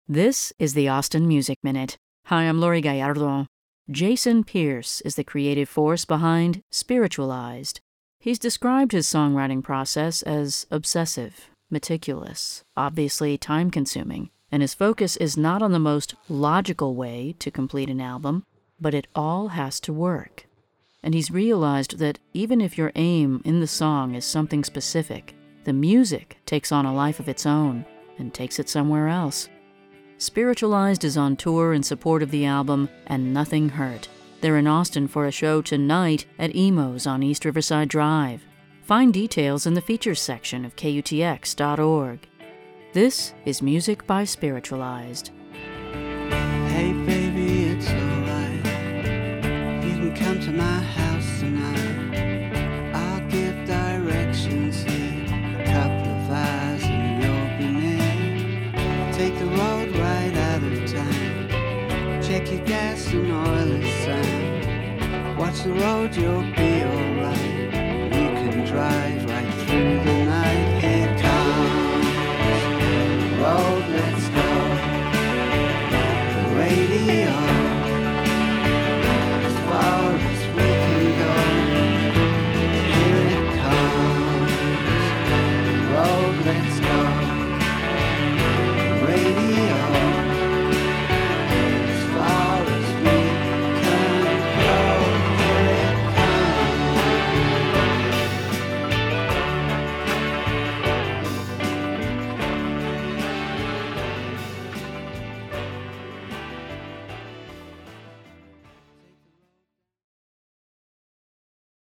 This is the Austin Music Minute. Hi, I'm Lori Gallardo. Jason Pierce is the creative force behind Spiritualized. He's described his songwriting process as obsessive, meticulous, obviously time-consuming, and his focus is not on the most logical way to complete an album, but it all has to work. And he's realized that even if your aim in the song is something specific, the music takes on a life of its own and takes it somewhere else. Spiritualized is on tour in support of the album And Nothing Hurt. They're in Austin for a show tonight at Emo's on East Riverside Drive. Find details in the features section of KUTX.org. This is music by Spiritualized. Hey baby, it's alright. You can come to my house tonight. I'll give directions here. A couple of eyes and you'll be near. Take the road right out of town. Check your gas and oil is sound. Watch the road, you'll be alright.